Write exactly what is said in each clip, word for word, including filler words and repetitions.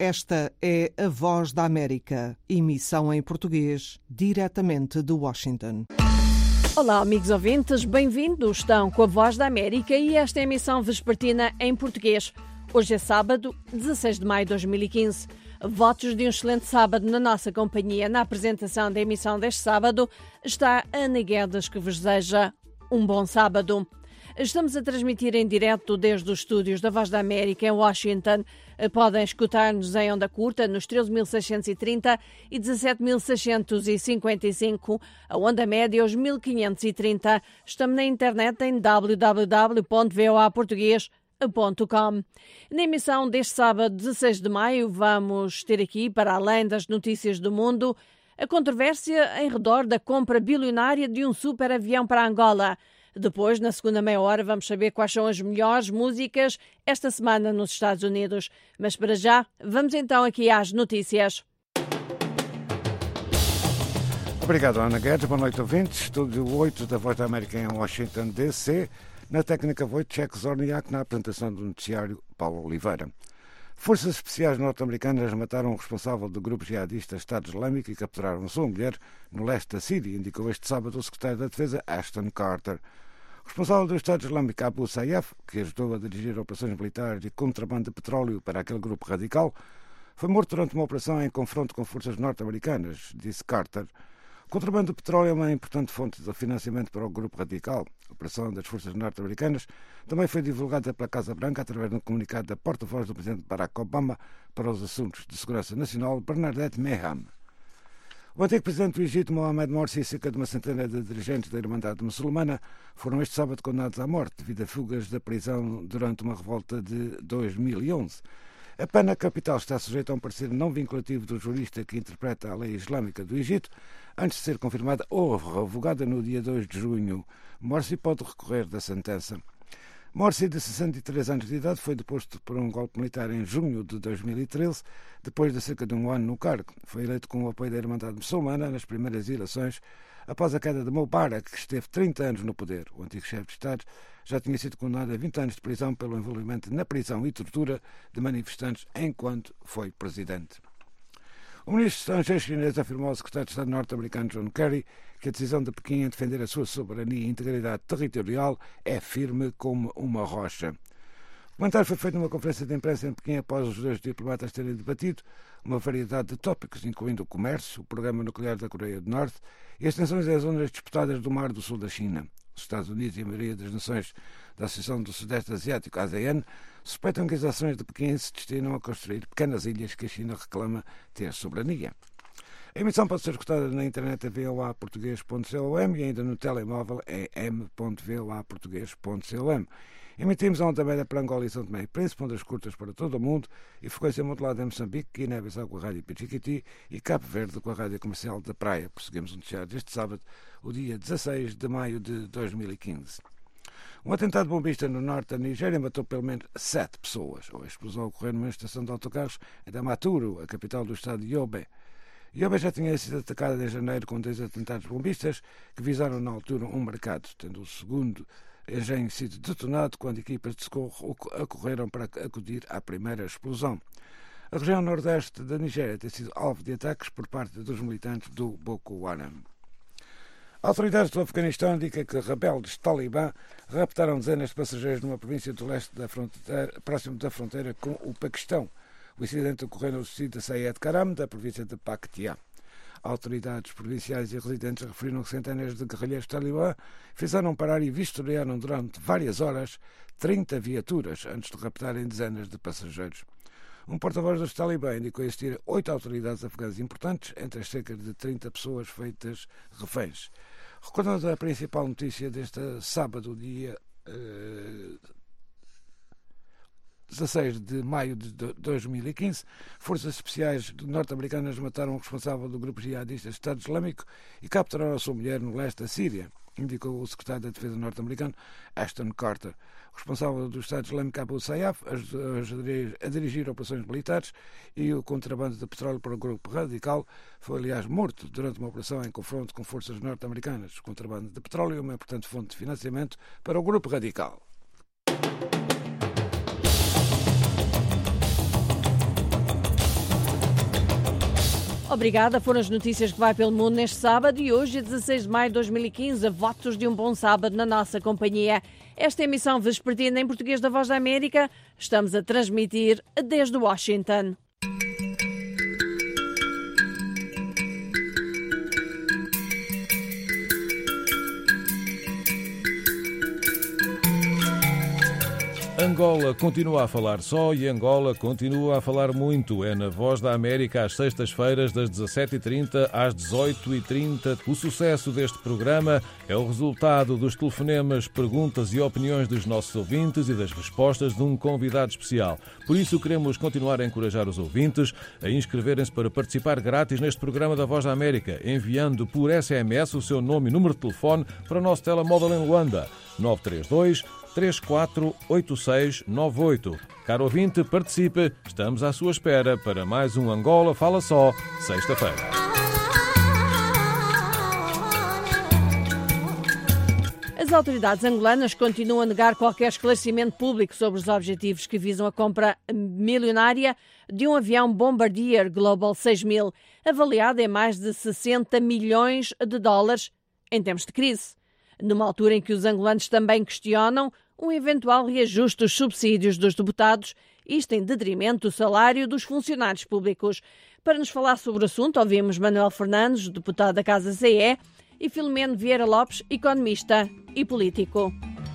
Esta é a Voz da América, emissão em português, diretamente de Washington. Olá, amigos ouvintes, bem-vindos. Estão com a Voz da América e esta é a emissão vespertina em português. Hoje é sábado, dezasseis de maio de dois mil e quinze. Votos de um excelente sábado na nossa companhia. Na apresentação da emissão deste sábado está Ana Guedes, que vos deseja um bom sábado. Estamos a transmitir em direto desde os estúdios da Voz da América em Washington. Podem escutar-nos em onda curta nos treze mil seiscentos e trinta e dezassete mil seiscentos e cinquenta e cinco, a onda média os mil quinhentos e trinta. Estamos na internet em w w w ponto voa português ponto com. Na emissão deste sábado, dezasseis de maio, vamos ter aqui, para além das notícias do mundo, a controvérsia em redor da compra bilionária de um superavião para Angola. Depois, na segunda meia hora, vamos saber quais são as melhores músicas esta semana nos Estados Unidos. Mas para já, vamos então aqui às notícias. Obrigado, Ana Guedes. Boa noite, ouvintes. Estúdio oito da Voz da América em Washington, D C. Na técnica Wojciech Zorniak, na apresentação do noticiário Paulo Oliveira. Forças especiais norte-americanas mataram o responsável do grupo jihadista Estado Islâmico e capturaram a sua mulher no leste da Síria, indicou este sábado o secretário da Defesa, Ashton Carter. O responsável do Estado Islâmico, Abu Sayyaf, que ajudou a dirigir operações militares de contrabando de petróleo para aquele grupo radical, foi morto durante uma operação em confronto com forças norte-americanas, disse Carter. O contrabando de petróleo é uma importante fonte de financiamento para o grupo radical. A operação das forças norte-americanas também foi divulgada pela Casa Branca através de um comunicado da porta-voz do presidente Barack Obama para os assuntos de segurança nacional, Bernadette Meham. O antigo presidente do Egito, Mohamed Morsi, e cerca de uma centena de dirigentes da Irmandade Muçulmana foram este sábado condenados à morte devido a fugas da prisão durante uma revolta de dois mil e onze. A pena capital está sujeita a um parecer não vinculativo do jurista que interpreta a lei islâmica do Egito, antes de ser confirmada ou revogada no dia dois de junho. Morsi pode recorrer da sentença. Morsi, de sessenta e três anos de idade, foi deposto por um golpe militar em junho de dois mil e treze, depois de cerca de um ano no cargo. Foi eleito com o apoio da Irmandade Muçulmana nas primeiras eleições, após a queda de Mubarak, que esteve trinta anos no poder. O antigo chefe de Estado já tinha sido condenado a vinte anos de prisão pelo envolvimento na prisão e tortura de manifestantes enquanto foi presidente. O ministro dos Estrangeiros chinês afirmou ao secretário de Estado norte-americano John Kerry que a decisão de Pequim em defender a sua soberania e integridade territorial é firme como uma rocha. O comentário foi feito numa conferência de imprensa em Pequim após os dois diplomatas terem debatido uma variedade de tópicos, incluindo o comércio, o programa nuclear da Coreia do Norte e as tensões das zonas disputadas do Mar do Sul da China. Os Estados Unidos e a maioria das nações da Associação do Sudeste Asiático, ASEAN, suspeitam que as ações de Pequim se destinam a construir pequenas ilhas que a China reclama ter soberania. A emissão pode ser escutada na internet a voa português ponto com e ainda no telemóvel em m ponto voa português ponto com. Emitimos a onda média para Angola e São Tomé e Príncipe, ondas curtas para todo o mundo e frequência modulada em Moçambique, Guiné-Bissau com a Rádio Pichiquiti e Cabo Verde com a Rádio Comercial da Praia. Prosseguimos o noticiário deste sábado, o dia dezasseis de maio de dois mil e quinze. Um atentado bombista no norte da Nigéria matou pelo menos sete pessoas. A explosão ocorreu numa estação de autocarros em Damaturu, a capital do estado de Yobe. Yobe já tinha sido atacada em janeiro com dois atentados bombistas que visaram na altura um mercado, tendo o segundo engenho sido detonado quando equipas de socorro acorreram para acudir à primeira explosão. A região nordeste da Nigéria tem sido alvo de ataques por parte dos militantes do Boko Haram. Autoridades do Afeganistão indicam que rebeldes talibã raptaram dezenas de passageiros numa província do leste da fronteira, próximo da fronteira com o Paquistão. O incidente ocorreu no distrito de Sayed Karam, da província de Paktia. Autoridades provinciais e residentes referiram que centenas de guerrilheiros talibã fizeram parar e vistoriaram durante várias horas trinta viaturas antes de raptarem dezenas de passageiros. Um porta-voz dos talibã indicou existir oito autoridades afegãs importantes, entre as cerca de trinta pessoas feitas reféns. Recordando a principal notícia deste sábado, dia eh, dezasseis de maio de dois mil e quinze, forças especiais norte-americanas mataram o responsável do grupo jihadista Estado Islâmico e capturaram a sua mulher no leste da Síria, indicou o secretário da Defesa norte-americano Ashton Carter. O responsável do Estado Islâmico, Abu Sayyaf, a dirigir operações militares e o contrabando de petróleo para o grupo radical, foi, aliás, morto durante uma operação em confronto com forças norte-americanas. O contrabando de petróleo é uma importante fonte de financiamento para o grupo radical. Obrigada, foram as notícias que vai pelo mundo neste sábado e hoje, dezasseis de maio de dois mil e quinze, votos de um bom sábado na nossa companhia. Esta é a emissão vespertina em português da Voz da América. Estamos a transmitir desde Washington. Angola continua a falar só e Angola continua a falar muito. É na Voz da América às sextas-feiras das dezassete e trinta às dezoito e trinta. O sucesso deste programa é o resultado dos telefonemas, perguntas e opiniões dos nossos ouvintes e das respostas de um convidado especial. Por isso queremos continuar a encorajar os ouvintes a inscreverem-se para participar grátis neste programa da Voz da América, enviando por S M S o seu nome e número de telefone para o nosso telemóvel em Luanda, nove três dois, três quatro oito seis nove oito. Caro ouvinte, participe. Estamos à sua espera para mais um Angola Fala Só, sexta-feira. As autoridades angolanas continuam a negar qualquer esclarecimento público sobre os objetivos que visam a compra milionária de um avião Bombardier Global seis mil, avaliado em mais de sessenta milhões de dólares em tempos de crise. Numa altura em que os angolanos também questionam um eventual reajuste dos subsídios dos deputados, isto em detrimento do salário dos funcionários públicos. Para nos falar sobre o assunto, ouvimos Manuel Fernandes, deputado da Casa C E, e Filomeno Vieira Lopes, economista e político.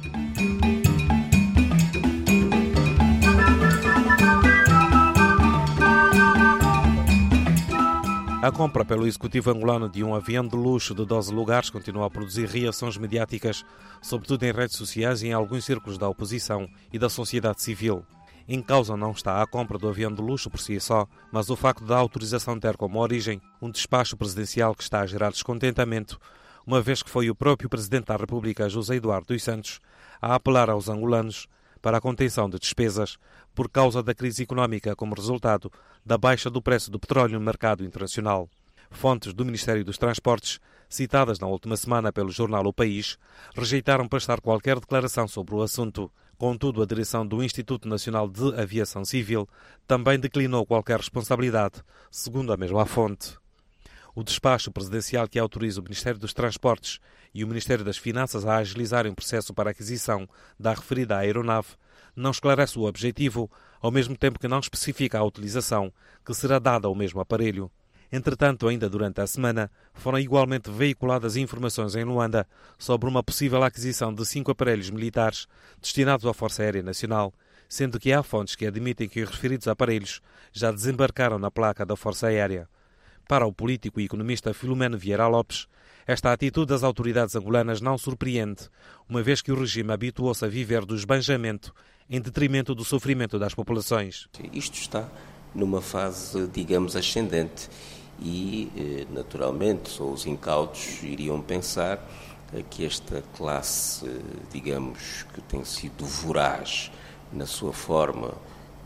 A compra pelo executivo angolano de um avião de luxo de doze lugares continua a produzir reações mediáticas, sobretudo em redes sociais e em alguns círculos da oposição e da sociedade civil. Em causa não está a compra do avião de luxo por si só, mas o facto da autorização ter como origem um despacho presidencial que está a gerar descontentamento, uma vez que foi o próprio Presidente da República, José Eduardo dos Santos, a apelar aos angolanos para a contenção de despesas por causa da crise económica como resultado da baixa do preço do petróleo no mercado internacional. Fontes do Ministério dos Transportes, citadas na última semana pelo jornal O País, rejeitaram prestar qualquer declaração sobre o assunto. Contudo, a direção do Instituto Nacional de Aviação Civil também declinou qualquer responsabilidade, segundo a mesma fonte. O despacho presidencial que autoriza o Ministério dos Transportes e o Ministério das Finanças a agilizarem o processo para a aquisição da referida aeronave não esclarece o objetivo, ao mesmo tempo que não especifica a utilização que será dada ao mesmo aparelho. Entretanto, ainda durante a semana, foram igualmente veiculadas informações em Luanda sobre uma possível aquisição de cinco aparelhos militares destinados à Força Aérea Nacional, sendo que há fontes que admitem que os referidos aparelhos já desembarcaram na placa da Força Aérea. Para o político e economista Filomeno Vieira Lopes, esta atitude das autoridades angolanas não surpreende, uma vez que o regime habituou-se a viver do esbanjamento em detrimento do sofrimento das populações. Isto está numa fase, digamos, ascendente e, naturalmente, só os incautos iriam pensar que esta classe, digamos, que tem sido voraz na sua forma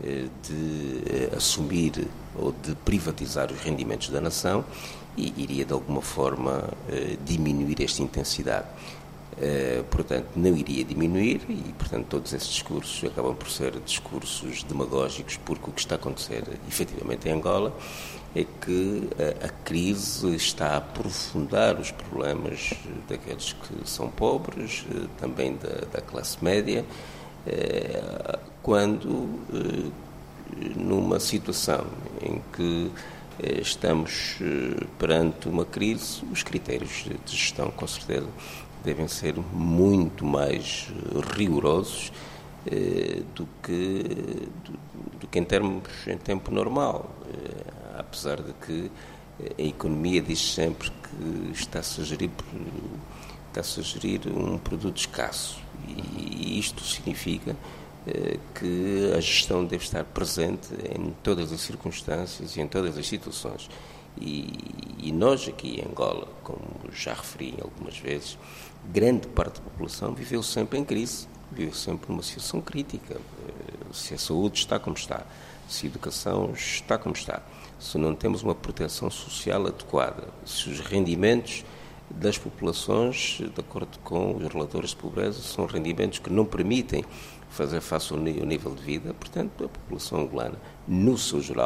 de assumir ou de privatizar os rendimentos da nação e iria de alguma forma diminuir esta intensidade. Portanto, não iria diminuir e, portanto, todos esses discursos acabam por ser discursos demagógicos, porque o que está a acontecer efetivamente em Angola é que a crise está a aprofundar os problemas daqueles que são pobres, também da, da classe média, quando, numa situação em que estamos perante uma crise, os critérios de gestão, com certeza, devem ser muito mais rigorosos do que, do, do que em termos em tempo normal, apesar de que a economia diz sempre que está-se a gerir, está-se a gerir um produto escasso e isto significa que a gestão deve estar presente em todas as circunstâncias e em todas as situações. E, e nós aqui em Angola, como já referi algumas vezes, grande parte da população viveu sempre em crise, viveu sempre numa situação crítica. Se a saúde está como está, se a educação está como está, se não temos uma proteção social adequada, se os rendimentos das populações, de acordo com os relatores de pobreza, são rendimentos que não permitem fazer face ao nível de vida, portanto, a população angolana, no seu geral,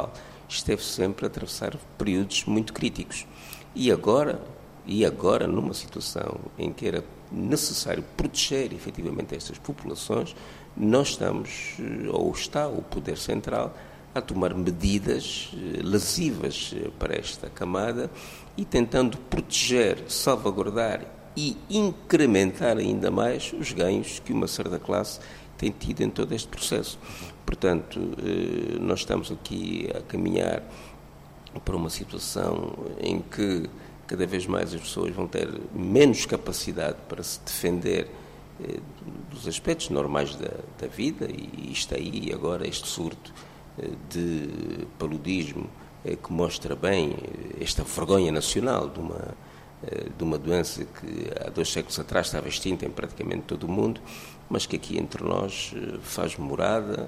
esteve sempre a atravessar períodos muito críticos. E agora, e agora numa situação em que era necessário proteger efetivamente estas populações, nós estamos, ou está o Poder Central, a tomar medidas lesivas para esta camada e tentando proteger, salvaguardar e incrementar ainda mais os ganhos que uma certa classe tem tido em todo este processo. Portanto, nós estamos aqui a caminhar para uma situação em que cada vez mais as pessoas vão ter menos capacidade para se defender dos aspectos normais da, da vida, e está aí agora este surto de paludismo que mostra bem esta vergonha nacional de uma, de uma doença que há dois séculos atrás estava extinta em praticamente todo o mundo, mas que aqui entre nós faz morada,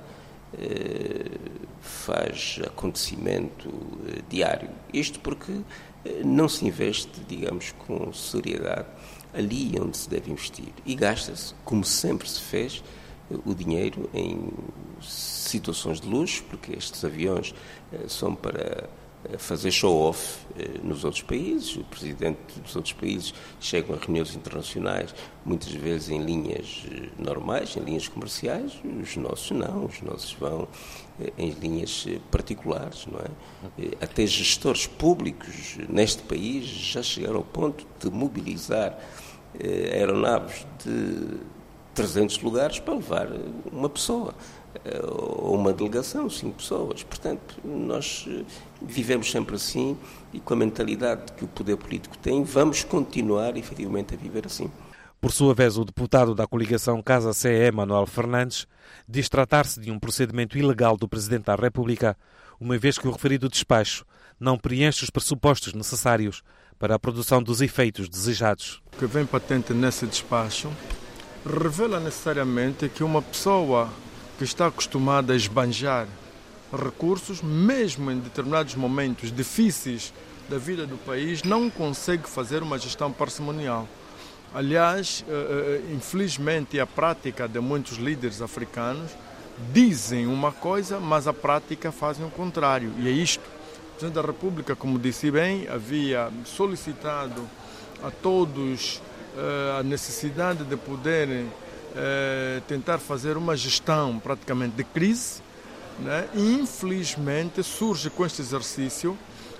faz acontecimento diário. Isto porque não se investe, digamos, com seriedade ali onde se deve investir. E gasta-se, como sempre se fez, o dinheiro em situações de luxo, porque estes aviões são para fazer show-off nos outros países. O presidente dos outros países chegam a reuniões internacionais, muitas vezes em linhas normais, em linhas comerciais. Os nossos não, os nossos vão em linhas particulares, não é? Até gestores públicos neste país já chegaram ao ponto de mobilizar aeronaves de trezentos lugares para levar uma pessoa ou uma delegação, cinco pessoas. Portanto, nós vivemos sempre assim e com a mentalidade que o poder político tem, vamos continuar efetivamente a viver assim. Por sua vez, o deputado da coligação Casa-C E, Manuel Fernandes, diz tratar-se de um procedimento ilegal do Presidente da República, uma vez que o referido despacho não preenche os pressupostos necessários para a produção dos efeitos desejados. O que vem patente nesse despacho revela necessariamente que uma pessoa que está acostumada a esbanjar recursos, mesmo em determinados momentos difíceis da vida do país, não consegue fazer uma gestão parcimonial. Aliás, infelizmente, a prática de muitos líderes africanos dizem uma coisa, mas a prática fazem o contrário. E é isto. O Presidente da República, como disse bem, havia solicitado a todos a necessidade de poderem tentar fazer uma gestão praticamente de crise, né? E infelizmente surge com este exercício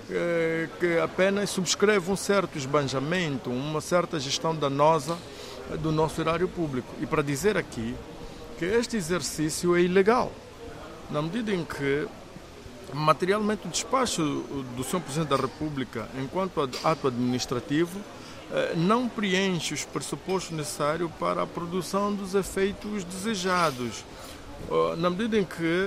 que apenas subscreve um certo esbanjamento, uma certa gestão danosa do nosso erário público. E para dizer aqui que este exercício é ilegal, na medida em que materialmente o despacho do senhor Presidente da República, enquanto ato administrativo, não preenche os pressupostos necessários para a produção dos efeitos desejados, na medida em que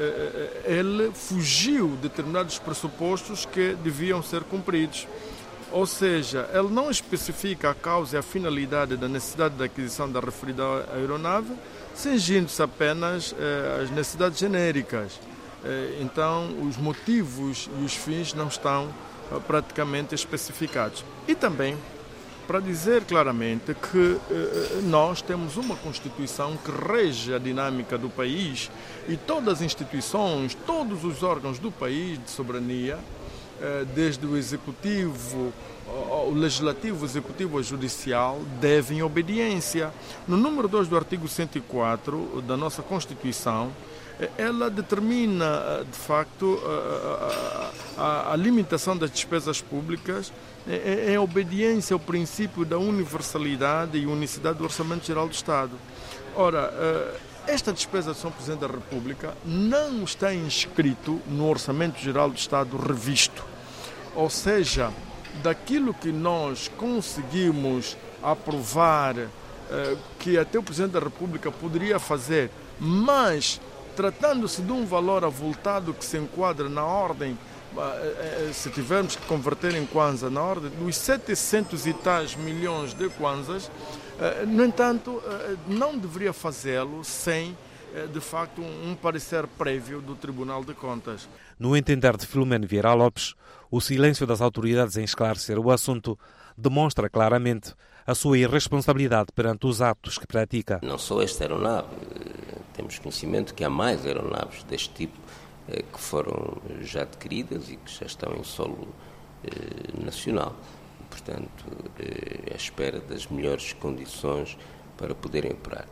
ele fugiu de determinados pressupostos que deviam ser cumpridos. Ou seja, ele não especifica a causa e a finalidade da necessidade da aquisição da referida aeronave, cingindo-se apenas às necessidades genéricas. Então, os motivos e os fins não estão praticamente especificados. E também para dizer claramente que eh, nós temos uma Constituição que rege a dinâmica do país e todas as instituições, todos os órgãos do país de soberania, eh, desde o Executivo, o Legislativo, o Executivo e o Judicial, devem obediência. No número dois do artigo cento e quatro da nossa Constituição, ela determina, de facto, a, a, a limitação das despesas públicas em obediência ao princípio da universalidade e unicidade do Orçamento Geral do Estado. Ora, esta despesa do senhor Presidente da República não está inscrito no Orçamento Geral do Estado revisto. Ou seja, daquilo que nós conseguimos aprovar, que até o Presidente da República poderia fazer, mas tratando-se de um valor avultado que se enquadra na ordem, se tivermos que converter em kwanza, na ordem dos setecentos e tais milhões de kwanzas, no entanto, não deveria fazê-lo sem, de facto, um parecer prévio do Tribunal de Contas. No entender de Filomeno Vieira Lopes, o silêncio das autoridades em esclarecer o assunto demonstra claramente a sua irresponsabilidade perante os atos que pratica. Não só esta aeronave, temos conhecimento que há mais aeronaves deste tipo que foram já adquiridas e que já estão em solo nacional. Portanto, à espera das melhores condições para poderem operar.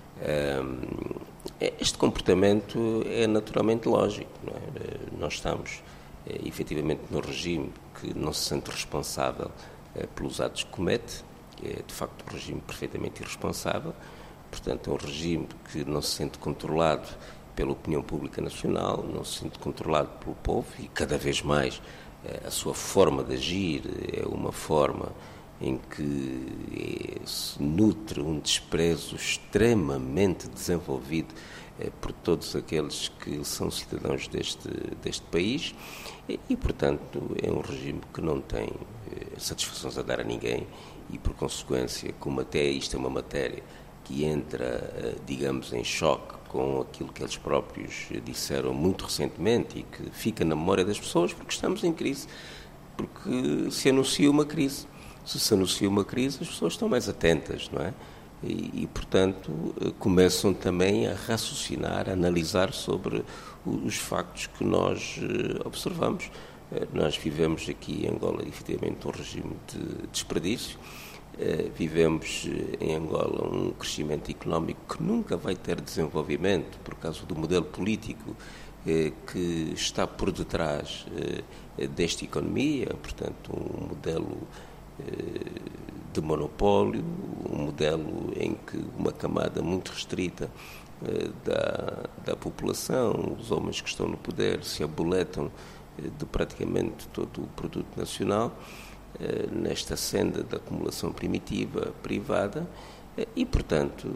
Este comportamento é naturalmente lógico. Não é? Nós estamos, efetivamente, num regime que não se sente responsável pelos atos que comete. É, de facto, um regime perfeitamente irresponsável. Portanto, é um regime que não se sente controlado pela opinião pública nacional, não se sente controlado pelo povo e, cada vez mais, a sua forma de agir é uma forma em que se nutre um desprezo extremamente desenvolvido por todos aqueles que são cidadãos deste, deste país e, e, portanto, é um regime que não tem satisfações a dar a ninguém e, por consequência, como até isto é uma matéria que entra, digamos, em choque com aquilo que eles próprios disseram muito recentemente e que fica na memória das pessoas, porque estamos em crise, porque se anuncia uma crise. Se se anuncia uma crise, as pessoas estão mais atentas, não é? E, e, portanto, começam também a raciocinar, a analisar sobre os factos que nós observamos. Nós vivemos aqui em Angola, efetivamente, um regime de desperdício. Vivemos em Angola um crescimento económico que nunca vai ter desenvolvimento por causa do modelo político que está por detrás desta economia, portanto, um modelo de monopólio, um modelo em que uma camada muito restrita da, da população, os homens que estão no poder, se aboletam de praticamente todo o produto nacional, nesta senda da acumulação primitiva privada e, portanto,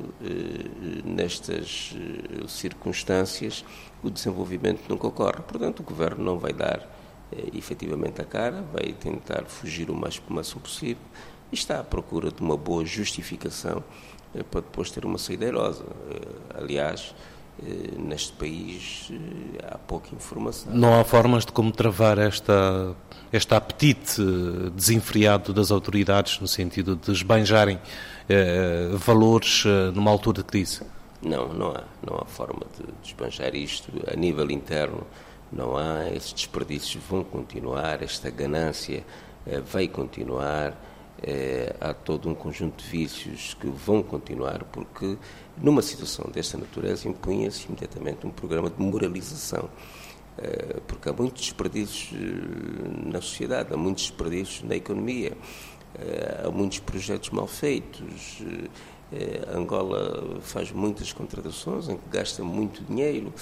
nestas circunstâncias o desenvolvimento nunca ocorre. Portanto, o Governo não vai dar efetivamente a cara, vai tentar fugir o mais máximo possível e está à procura de uma boa justificação para depois ter uma saída airosa. Aliás, neste país há pouca informação. Não há formas de como travar esta, este apetite desenfreado das autoridades no sentido de esbanjarem eh, valores eh, numa altura de crise? Não, não há. Não há forma de, de esbanjar isto. A nível interno não há. Esses desperdícios vão continuar, esta ganância eh, vai continuar. É, há todo um conjunto de vícios que vão continuar, porque numa situação desta natureza impunha-se imediatamente um programa de moralização, é, porque há muitos desperdícios na sociedade, há muitos desperdícios na economia, é, há muitos projetos mal feitos, é, Angola faz muitas contratações em que gasta muito dinheiro.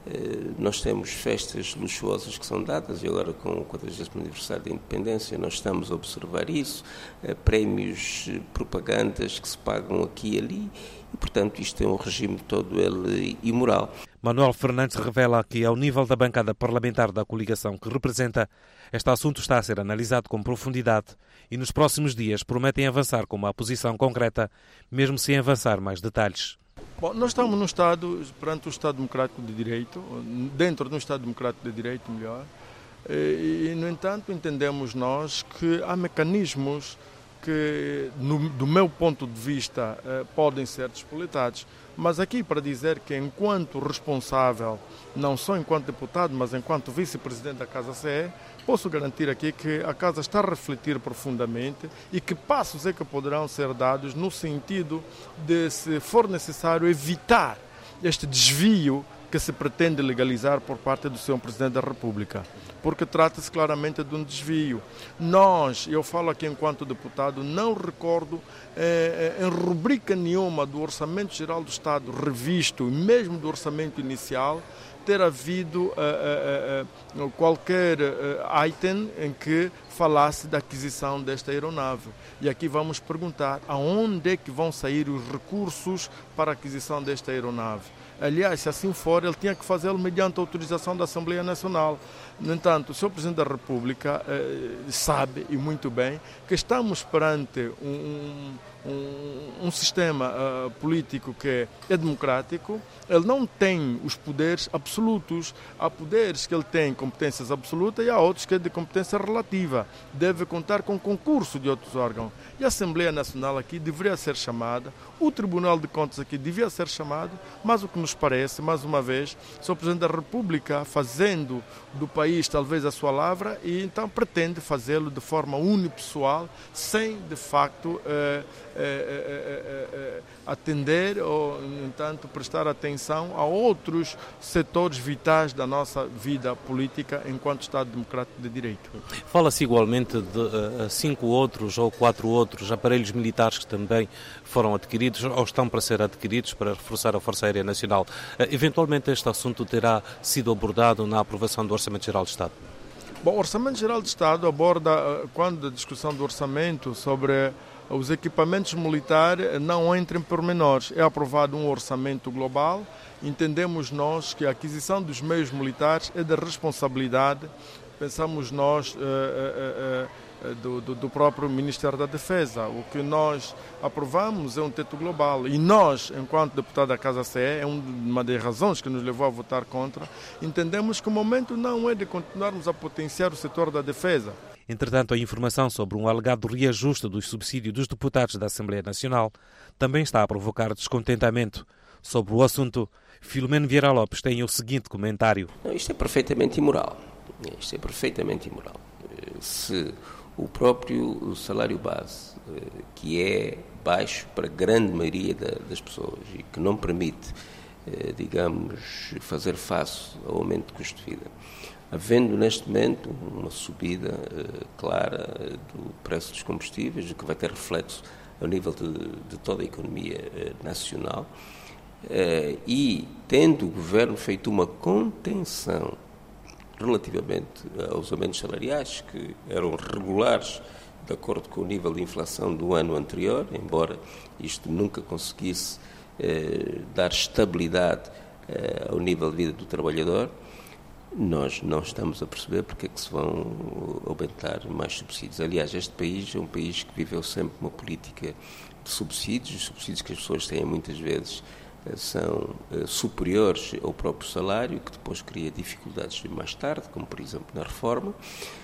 Nós temos festas luxuosas que são dadas e agora com o quadragésimo aniversário da independência nós estamos a observar isso, prémios, propagandas que se pagam aqui e ali e, portanto, isto é um regime todo ele imoral. Manuel Fernandes revela que, ao nível da bancada parlamentar da coligação que representa, este assunto está a ser analisado com profundidade e nos próximos dias prometem avançar com uma posição concreta, mesmo sem avançar mais detalhes. Bom, nós estamos no Estado, perante o Estado Democrático de Direito, dentro do Estado Democrático de Direito, melhor, e, e no entanto, entendemos nós que há mecanismos que, no, do meu ponto de vista, eh, podem ser despolitados. Mas aqui para dizer que, enquanto responsável, não só enquanto deputado, mas enquanto vice-presidente da Casa C E, posso garantir aqui que a Casa está a refletir profundamente e que passos é que poderão ser dados no sentido de, se for necessário, evitar este desvio que se pretende legalizar por parte do senhor Presidente da República, porque trata-se claramente de um desvio. Nós, eu falo aqui enquanto deputado, não recordo eh, em rubrica nenhuma do Orçamento Geral do Estado revisto, mesmo do orçamento inicial, ter havido uh, uh, uh, qualquer uh, item em que falasse da aquisição desta aeronave. E aqui vamos perguntar aonde é que vão sair os recursos para a aquisição desta aeronave. Aliás, se assim for, ele tinha que fazê-lo mediante a autorização da Assembleia Nacional. No entanto, o senhor Presidente da República eh, sabe, e muito bem, que estamos perante um, um, um sistema uh, político que é democrático, ele não tem os poderes absolutos. Há poderes que ele tem competências absolutas e há outros que é de competência relativa. Deve contar com concurso de outros órgãos. E a Assembleia Nacional aqui deveria ser chamada, o Tribunal de Contas aqui devia ser chamado, mas o que nos parece, mais uma vez, o Presidente da República fazendo do país talvez a sua lavra e então pretende fazê-lo de forma unipessoal, sem de facto eh, eh, eh, eh, atender ou, no entanto, prestar atenção a outros setores vitais da nossa vida política enquanto Estado Democrático de Direito. Fala-se igualmente de uh, cinco outros ou quatro outros aparelhos militares que também foram adquiridos ou estão para ser adquiridos para reforçar a Força Aérea Nacional. Uh, eventualmente este assunto terá sido abordado na aprovação do Orçamento Geral de Estado? Bom, o Orçamento Geral de Estado aborda, quando a discussão do orçamento sobre os equipamentos militares, não entra em pormenores. É aprovado um orçamento global. Entendemos nós que a aquisição dos meios militares é da responsabilidade, pensamos nós, uh, uh, uh, do, do, do próprio Ministério da Defesa. O que nós aprovamos é um teto global e nós, enquanto deputado da Casa C E, é uma das razões que nos levou a votar contra, entendemos que o momento não é de continuarmos a potenciar o setor da defesa. Entretanto, a informação sobre um alegado reajuste dos subsídios dos deputados da Assembleia Nacional também está a provocar descontentamento. Sobre o assunto, Filomeno Vieira Lopes tem o seguinte comentário. Não, isto é perfeitamente imoral. Isto é perfeitamente imoral. Se o próprio salário base, que é baixo para a grande maioria das pessoas e que não permite, digamos, fazer face ao aumento de custo de vida, havendo neste momento uma subida clara do preço dos combustíveis, o que vai ter reflexo ao nível de, de toda a economia nacional, e tendo o Governo feito uma contenção relativamente aos aumentos salariais, que eram regulares de acordo com o nível de inflação do ano anterior, embora isto nunca conseguisse eh, dar estabilidade eh, ao nível de vida do trabalhador, nós não estamos a perceber porque é que se vão aumentar mais subsídios. Aliás, este país é um país que viveu sempre uma política de subsídios, os subsídios que as pessoas têm muitas vezes são uh, superiores ao próprio salário, que depois cria dificuldades mais tarde, como por exemplo na reforma, uh,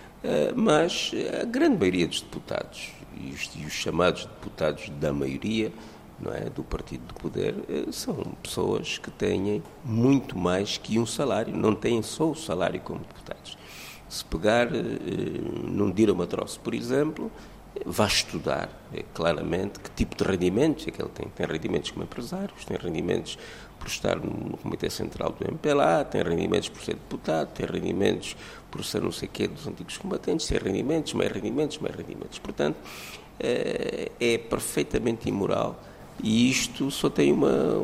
mas a grande maioria dos deputados e os, e os chamados deputados da maioria, não é, do partido do poder, uh, são pessoas que têm muito mais que um salário, não têm só o salário como deputados. Se pegar uh, num Dilma Trouxe, por exemplo, vai estudar é, claramente que tipo de rendimentos é que ele tem. Tem rendimentos como empresários, tem rendimentos por estar no Comitê Central do M P L A, tem rendimentos por ser deputado, tem rendimentos por ser não sei o quê dos antigos combatentes, tem rendimentos, mais rendimentos, mais rendimentos. Portanto, é, é perfeitamente imoral e isto só tem uma,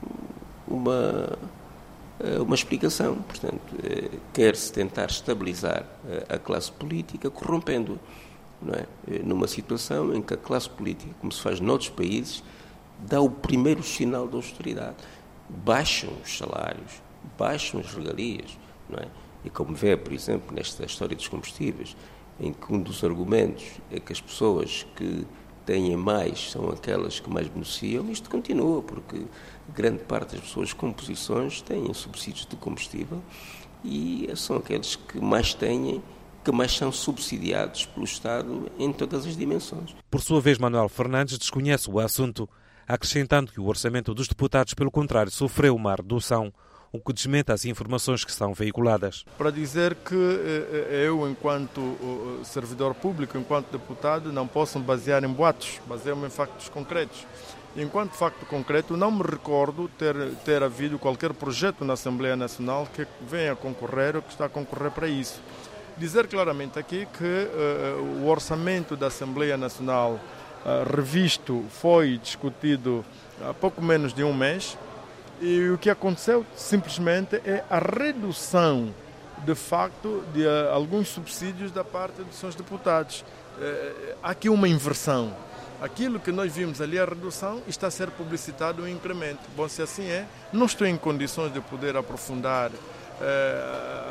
uma, uma explicação. Portanto, é, quer-se tentar estabilizar a classe política corrompendo-a. Não é? Numa situação em que a classe política, como se faz noutros países, dá o primeiro sinal de austeridade. Baixam os salários, baixam as regalias. Não é? E como vê, por exemplo, nesta história dos combustíveis, em que um dos argumentos é que as pessoas que têm mais são aquelas que mais beneficiam, isto continua, porque grande parte das pessoas com posições têm subsídios de combustível e são aqueles que mais têm, que mais são subsidiados pelo Estado em todas as dimensões. Por sua vez, Manuel Fernandes desconhece o assunto, acrescentando que o orçamento dos deputados, pelo contrário, sofreu uma redução, o que desmente as informações que são veiculadas. Para dizer que eu, enquanto servidor público, enquanto deputado, não posso me basear em boatos, baseio-me em factos concretos. Enquanto facto concreto, não me recordo ter, ter havido qualquer projeto na Assembleia Nacional que venha a concorrer ou que está a concorrer para isso. Dizer claramente aqui que uh, o orçamento da Assembleia Nacional uh, revisto foi discutido há pouco menos de um mês e o que aconteceu simplesmente é a redução, de facto, de uh, alguns subsídios da parte dos seus deputados. Uh, há aqui uma inversão. Aquilo que nós vimos ali, a redução, está a ser publicitado um incremento. Bom, se assim é, não estou em condições de poder aprofundar uh,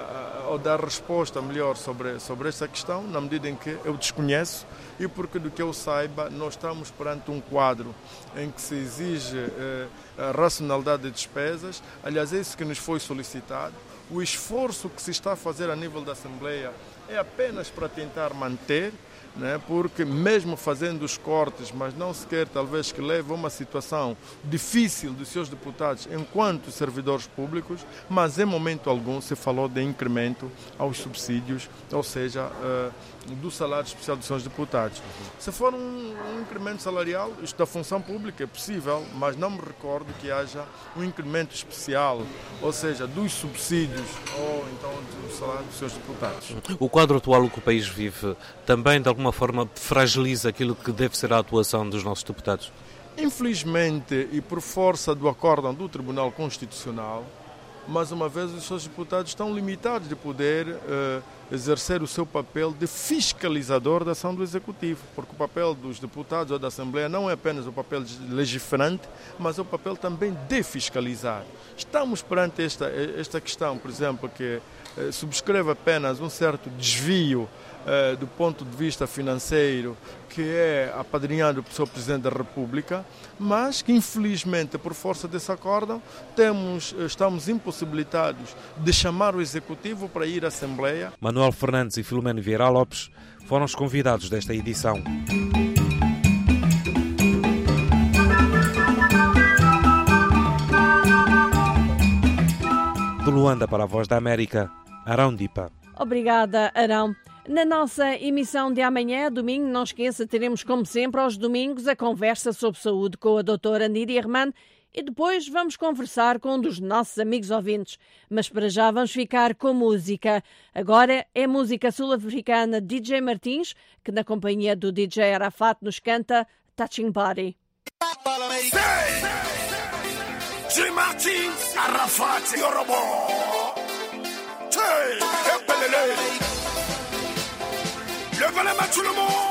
ou dar resposta melhor sobre, sobre esta questão, na medida em que eu desconheço e porque, do que eu saiba, nós estamos perante um quadro em que se exige eh, a racionalidade de despesas. Aliás, é isso que nos foi solicitado. O esforço que se está a fazer a nível da Assembleia é apenas para tentar manter, né, porque mesmo fazendo os cortes, mas não se quer talvez que leve a uma situação difícil dos seus deputados enquanto servidores públicos, mas em momento algum se falou de incremento aos subsídios, ou seja, uh, do salário especial dos seus deputados. Se for um, um incremento salarial, isto da função pública é possível, mas não me recordo que haja um incremento especial, ou seja, dos subsídios ou então do salário dos seus deputados. O quadro atual que o país vive também, de alguma forma, fragiliza aquilo que deve ser a atuação dos nossos deputados? Infelizmente, e por força do acórdão do Tribunal Constitucional, mais uma vez os seus deputados estão limitados de poder uh, exercer o seu papel de fiscalizador da ação do Executivo, porque o papel dos deputados ou da Assembleia não é apenas o papel legiferante, mas é o papel também de fiscalizar. Estamos perante esta, esta questão, por exemplo, que uh, subscreve apenas um certo desvio uh, do ponto de vista financeiro, que é apadrinhado pelo seu Presidente da República, mas que infelizmente por força desse acórdão temos, estamos impossibilitados de chamar o Executivo para ir à Assembleia. Manuel Fernandes e Filomeno Vieira Lopes foram os convidados desta edição. De Luanda para a Voz da América, Arão Dipa. Obrigada, Arão. Na nossa emissão de amanhã, domingo, não esqueça, teremos como sempre aos domingos a conversa sobre saúde com a doutora Nídia Herman e depois vamos conversar com um dos nossos amigos ouvintes. Mas para já vamos ficar com música. Agora é música sul-africana D J Martins, que na companhia do D J Arafat nos canta Touching Body. J Martins, Arafat, Yorobo. Levez les mains tout le monde.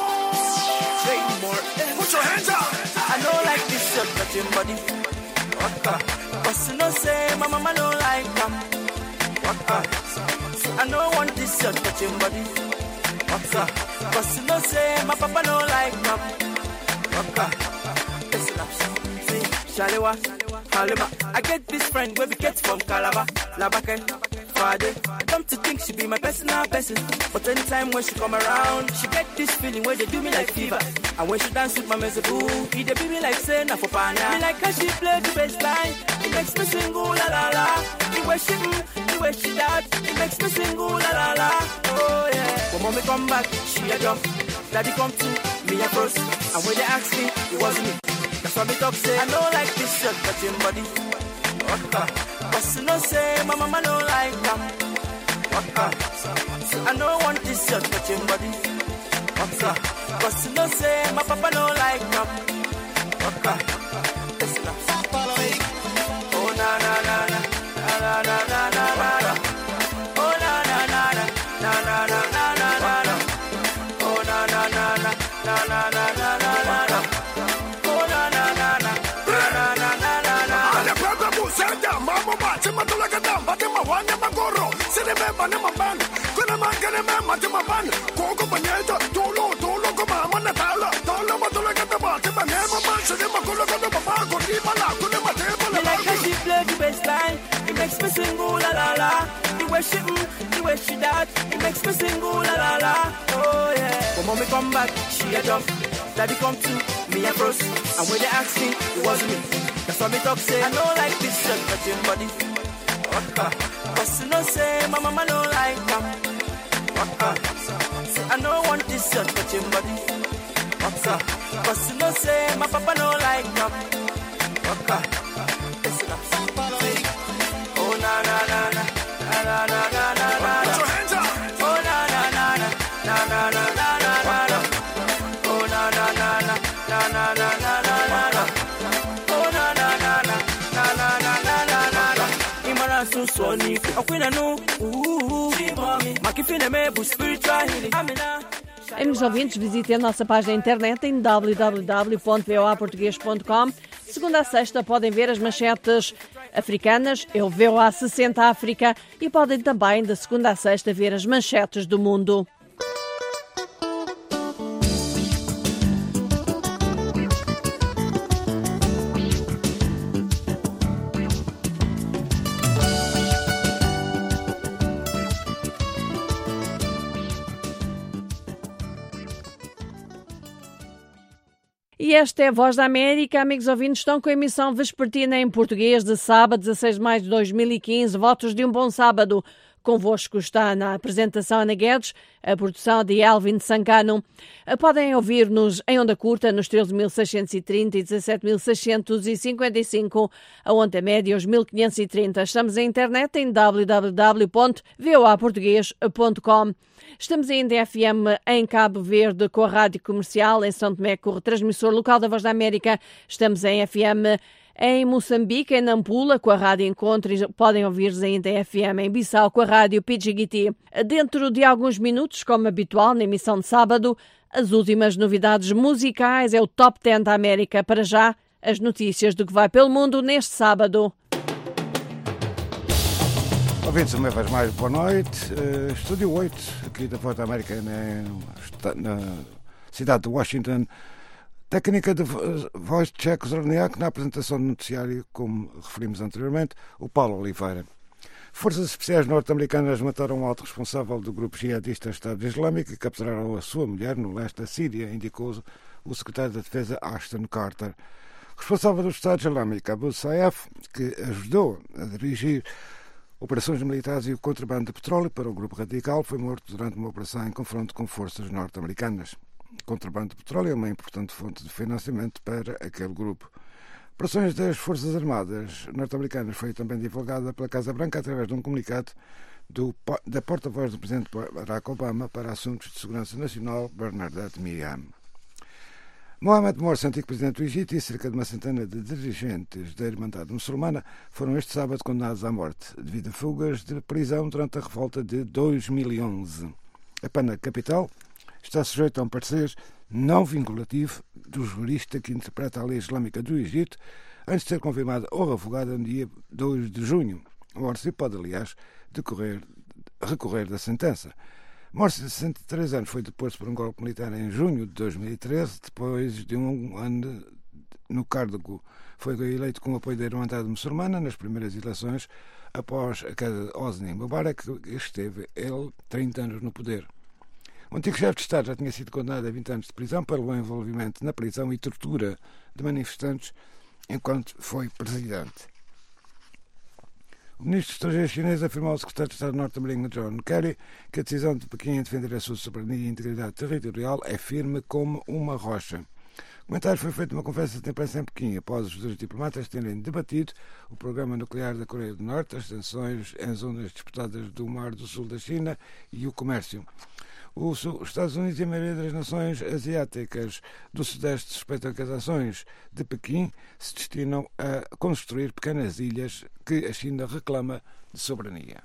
Put your hands up. I don't like this shirt touching body. Waka. Cause you know say my mama don't like them. Waka. I don't want this shirt touching body. Waka. Cause you know say my papa don't like them. Waka. Listen up. See, Shalewa, Halima. I get this friend where we get from Calabar, Labake. Friday. I come to think she be my personal person, but anytime when she come around, she get this feeling where they do me like fever. And when she dance with my mezeboo, he they be me like say na for pana. Me like how she play the bass line, it makes me sing ooh la la la. The way she mm, the way she dance, it makes me sing ooh la la la. Oh yeah. When mommy come back, she a jump. Daddy come to me a first, and when they ask me, it wasn't me. That's why me talk say I don't like this shirt touching body. Waka. Cause you know say my mama don't like them. Waka. So I don't want this shirt touching body. Waka. Cause you know say my papa don't like them. Waka. Listen up. Oh na na na na na na na na na. Oh na na na na na na na na na na. Oh na na na na na na na na na na. Oh na na na na na na na na. Ale pega musenda, mama bate matula kadam, bate mawanya magoro. Sine beba ne maban, kuna mangane me mate maban. Koko banyeta, tolo tolo ko mama na tala. Tala matula kadam, bate bane maban. Sine makulo kadam baba, kodi bala, kuna mate bala. Me like how she play the bass line, it makes me sing ooh la la la. The way she mm, the way she dance, it makes me sing ooh la la la. Oh yeah. When mommy come back, she a jump. Daddy come to me a froze, and when they ask me, it wasn't me. That's why me talk say I don't like this shirt touching body. Waka. Cause you know say my mama don't like them. Waka. Say I don't want this shirt touching body. Waka. Cause you know say my papa don't like them. Waka. Listen up. Oh na na na na na na na na na. Put your hands up. Oh na na na na na na na na na na. Oh na na na na na na na na na na. Oh na na na na na na na na na na. Imara susoni, akwina no. Makifine me bu spiritual healing. Amina. Amigos ouvintes, visitem a nossa página na internet em w w w ponto v o a português ponto com. Segunda a sexta podem ver as manchetes africanas, é o V O A sessenta África, e podem também, de segunda a sexta, ver as manchetes do mundo. E esta é a Voz da América. Amigos ouvintes, estão com a emissão vespertina em português de sábado, dezasseis de maio de dois mil e quinze. Votos de um bom sábado. Convosco está na apresentação Ana Guedes, a produção de Elvin Sancano. Podem ouvir-nos em onda curta nos treze mil seiscentos e trinta e dezassete mil seiscentos e cinquenta e cinco, a onda média os mil quinhentos e trinta. Estamos na internet em w w w ponto v o a português ponto com. Estamos ainda em F M em Cabo Verde com a Rádio Comercial, em São Tomé com o retransmissor local da Voz da América. Estamos em F M em Moçambique, em Nampula, com a Rádio Encontro, e podem ouvir-nos ainda em F M em Bissau com a Rádio Pidgiguiti. Dentro de alguns minutos, como habitual na emissão de sábado, as últimas novidades musicais, é o Top dez da América. Para já, as notícias do que vai pelo mundo neste sábado. Ouvintes, uma vez mais, boa noite. Uh, Estúdio oito, aqui da Voz da América, na, na cidade de Washington. Técnica de voz de Checo Zorniak na apresentação do noticiário, como referimos anteriormente, o Paulo Oliveira. Forças especiais norte-americanas mataram um alto responsável do grupo jihadista Estado Islâmico e capturaram a sua mulher no leste da Síria, indicou o secretário da Defesa Ashton Carter. Responsável do Estado Islâmico, Abu Sayyaf, que ajudou a dirigir operações militares e o contrabando de petróleo para o grupo radical, foi morto durante uma operação em confronto com forças norte-americanas. O contrabando de petróleo é uma importante fonte de financiamento para aquele grupo. Operações das Forças Armadas norte-americanas foi também divulgada pela Casa Branca através de um comunicado do, da porta-voz do presidente Barack Obama para assuntos de segurança nacional, Bernadette Miram. Mohamed Morsi, antigo presidente do Egito, e cerca de uma centena de dirigentes da Irmandade Muçulmana foram este sábado condenados à morte devido a fugas de prisão durante a revolta de dois mil e onze. A pena capital está sujeita a um parecer não vinculativo do jurista que interpreta a lei islâmica do Egito, antes de ser confirmada ou revogada no dia dois de junho. Morsi pode, aliás, decorrer, recorrer da sentença. Morsi, de sessenta e três anos, foi deposto por um golpe militar em junho de dois mil e treze, depois de um ano no cargo. Foi eleito com o apoio da Irmandade Muçulmana nas primeiras eleições após a queda de Hosni Mubarak, que esteve ele trinta anos no poder. O antigo chefe de Estado já tinha sido condenado a vinte anos de prisão pelo envolvimento na prisão e tortura de manifestantes enquanto foi presidente. O ministro estrangeiro chinês afirmou ao secretário de Estado norte-americano John Kerry que a decisão de Pequim em defender a sua soberania e integridade territorial é firme como uma rocha. O comentário foi feito numa conferência de imprensa em Pequim, após os dois diplomatas terem debatido o programa nuclear da Coreia do Norte, as tensões em zonas disputadas do Mar do Sul da China e o comércio. Os Estados Unidos e a maioria das nações asiáticas do Sudeste suspeitam que as ações de Pequim se destinam a construir pequenas ilhas que a China reclama de soberania.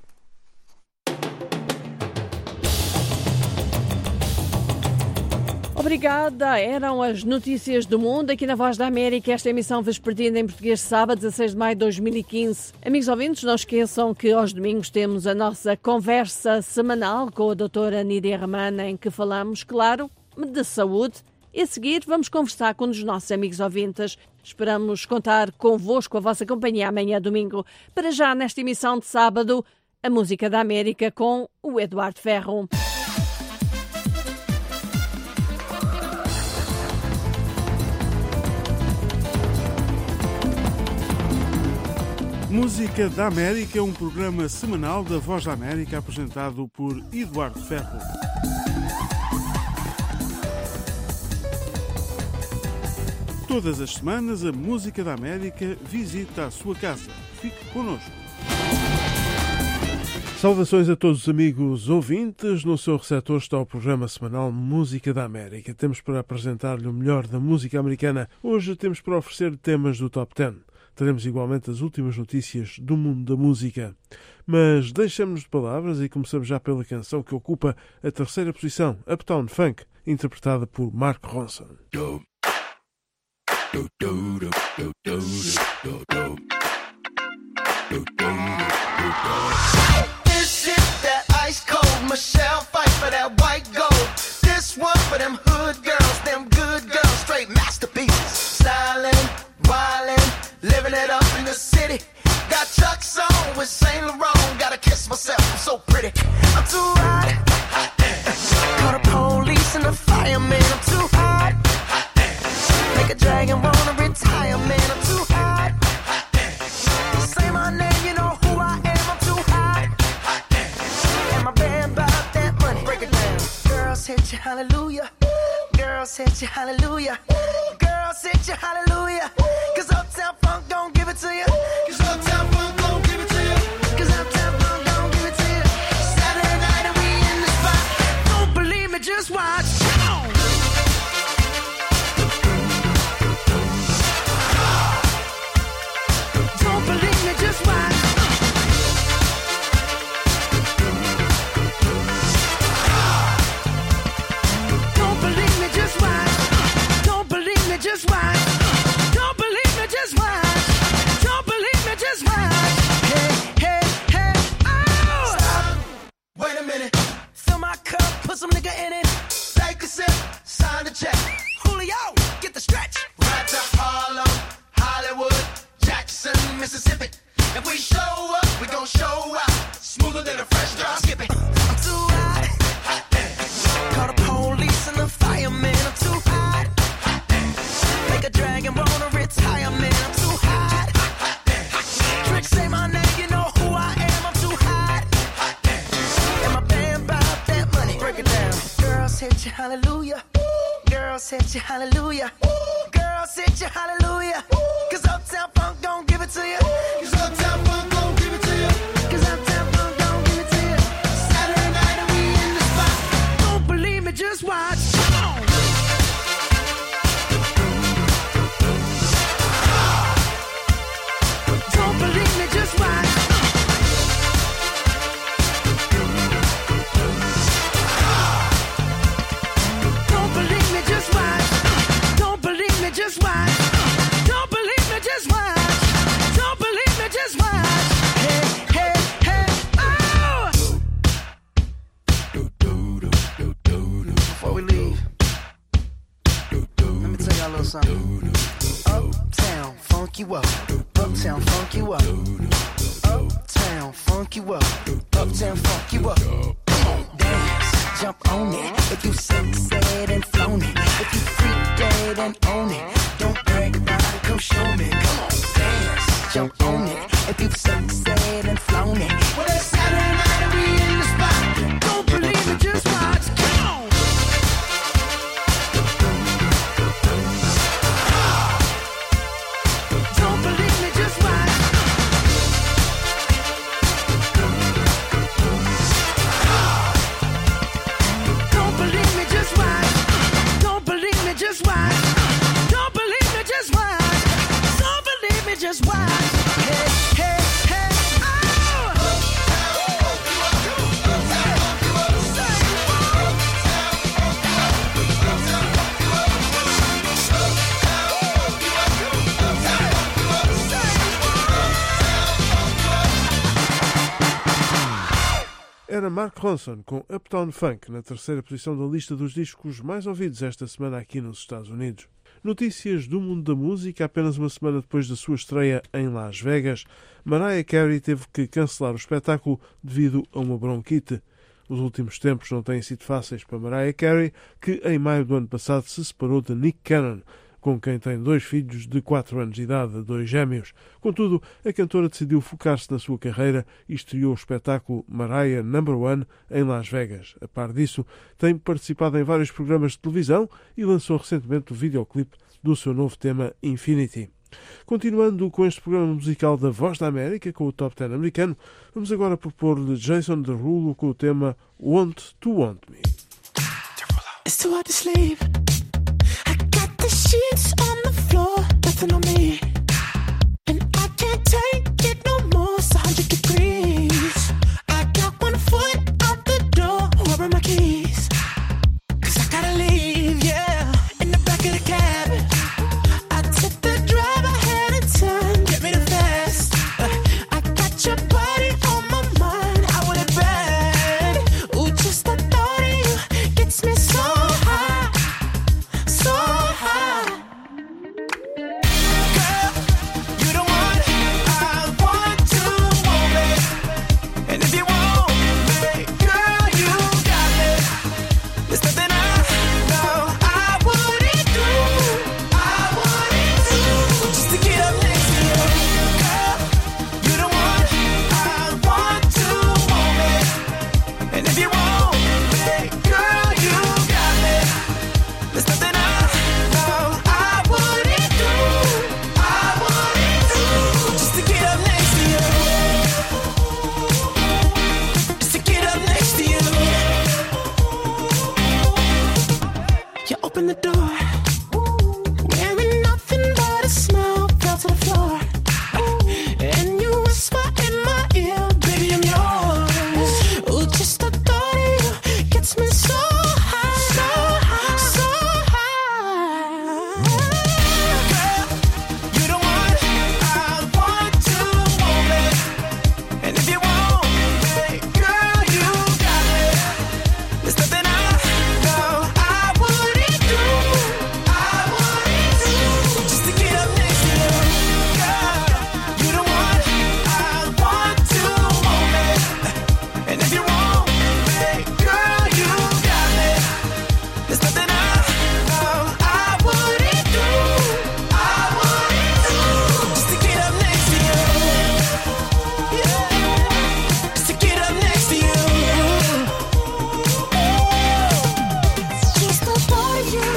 Obrigada. Eram as notícias do mundo aqui na Voz da América. Esta emissão vespertina em português sábado, dezasseis de maio de dois mil e quinze. Amigos ouvintes, não esqueçam que aos domingos temos a nossa conversa semanal com a doutora Nídia Ramana, em que falamos, claro, de saúde. E a seguir vamos conversar com um dos nossos amigos ouvintes. Esperamos contar convosco, a vossa companhia, amanhã domingo. Para já, nesta emissão de sábado, a música da América com o Eduardo Ferro. Música da América é um programa semanal da Voz da América apresentado por Eduardo Ferro. Todas as semanas a Música da América visita a sua casa. Fique connosco. Saudações a todos os amigos ouvintes. No seu receptor está o programa semanal Música da América. Temos para apresentar-lhe o melhor da música americana. Hoje temos para oferecer temas do Top dez. Teremos igualmente as últimas notícias do mundo da música. Mas deixamos de palavras e começamos já pela canção que ocupa a terceira posição, Uptown Funk, interpretada por Mark Ronson. This is that ice cold Michelle fight for that white gold. This one for them hood girls, them good girls, straight masterpieces. Stylin', wildin', living it up in the city. Got Chuck's on with Saint Laurent. Gotta kiss myself, I'm so pretty. I'm too hot. Call the police and the fireman. I'm too hot. Make a dragon wanna retire, man. I'm too hot. Say my name, you know who I am. I'm too hot. And my band bought that money. Break it down. Girls hit you, hallelujah. Girls hit you, hallelujah. Girls hit you, hallelujah. Cause Uptown Funk don't give it to you. Cause Uptown Funk don't give it to you. Cause Uptown Funk don't give it to you. Saturday night and we in the spot. Don't believe me, just watch. Don't believe me, just watch. Don't believe me, just watch. Don't believe me, just watch. Don't believe me, just watch. Don't believe me, just watch. Hey, hey, hey, oh! Stop. Wait a minute. Fill my cup, put some nigga in it. Take a sip, sign the check. Julio, get the stretch. Right to Harlem, Hollywood, Jackson, Mississippi. If we show up, we gon' show out. Smoother than a fresh drop. Skip it. I'm too hot. Call the police and the fireman. I'm too hot. Make a dragon wanna retire, man. I'm too hot. Trick, say my name, you know who I am. I'm too hot. And my band bought that money. Break it down. Girls hit you, hallelujah. Girls hit you, hallelujah. Girls hit you, hallelujah. Cause Uptown Funk don't give it to you. Cause Uptown Funk don't give it to you. Cause Uptown Funk don't give it to you. Saturday night and we in the spot. Don't believe me, just watch. Don't believe me, just watch. Don't believe me, just watch. Don't believe me, just watch. Don't believe me, just watch. Don't believe me, just watch. Hey, hey, hey, oh! Before we leave, let me tell y'all a little something. Uptown, funk you up. Uptown, funk you up. Uptown, funk you up. Uptown, funk you up. Come on, dance, jump on it. If you succeed and flown it. If you freak dead and own it. Don't brag about it, come show me. Come on, dance, jump on it. If you succeed and flown it. Well, it's Saturday night and we in the spot. Don't believe it, just watch. Come on. Don't believe me, just watch. Don't believe me, just watch. Don't believe me, just watch. Don't believe me, just watch. Don't believe me, just watch. Hey, hey, hey, oh! Era Mark Ronson com Uptown Funk na terceira posição da lista dos discos mais ouvidos esta semana aqui nos Estados Unidos. Notícias do mundo da música. Apenas uma semana depois da sua estreia em Las Vegas, Mariah Carey teve que cancelar o espetáculo devido a uma bronquite. Os últimos tempos não têm sido fáceis para Mariah Carey, que em maio do ano passado se separou de Nick Cannon, com quem tem dois filhos de quatro anos de idade, dois gêmeos. Contudo, a cantora decidiu focar-se na sua carreira e estreou o espetáculo Mariah Number One em Las Vegas. A par disso, tem participado em vários programas de televisão e lançou recentemente o videoclipe do seu novo tema Infinity. Continuando com este programa musical da Voz da América, com o Top dez americano, vamos agora propor-lhe Jason Derulo com o tema Want to Want Me. It's too hard to sleep. I got the sheets on the floor, nothing on me. And I can't take it no more, it's one hundred degrees. I got one foot out the door, where are my keys? Cause I gotta leave, yeah. In the back of the cab, I took open the door. Wearing nothing but a smile, fell to the floor. And you whisper in my ear, baby, I'm yours. Ooh, just the thought of you gets me so high, so high, so high. Girl, you the one I want to want me. And if you want me, girl, you got me. There's nothing I know I wouldn't do, I wouldn't do, just to get up next to you. Girl, you the one I want to want me. And if you want me, girl, you got me. There's nothing I know I wouldn't do, I wouldn't do, just to get up next to you. Yeah, just to get up next to you. Just the thought of you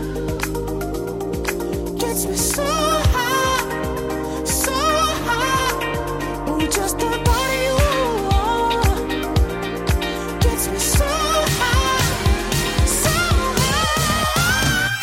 gets me so high, so high. Ooh, just the thought of you gets me so high, so high.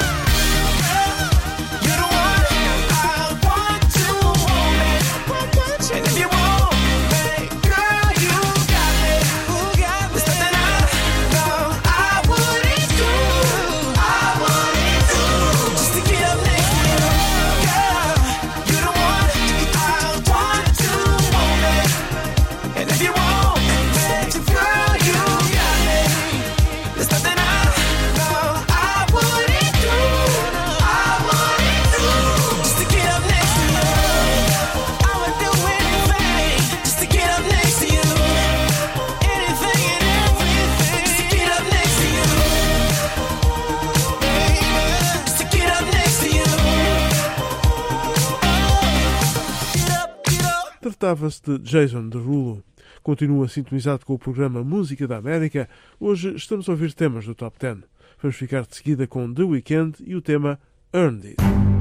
You're the one I want to want me. And if you want me, girl, you got me. There's nothing I know I wouldn't do, I wouldn't do, just to get up next to you. Girl, you're the one I want to want me. And if you want me, girl, you got me. There's nothing I know I wouldn't do, I wouldn't do, just to get up next to you. I would do anything just to get up next to you. Anything and everything just to get up next to you. Just to get up next to you. Get up, get up. Tratava-se de Jason Derulo. Continua sintonizado com o programa Música da América. Hoje estamos a ouvir temas do Top dez. Vamos ficar de seguida com The Weeknd e o tema Earned It.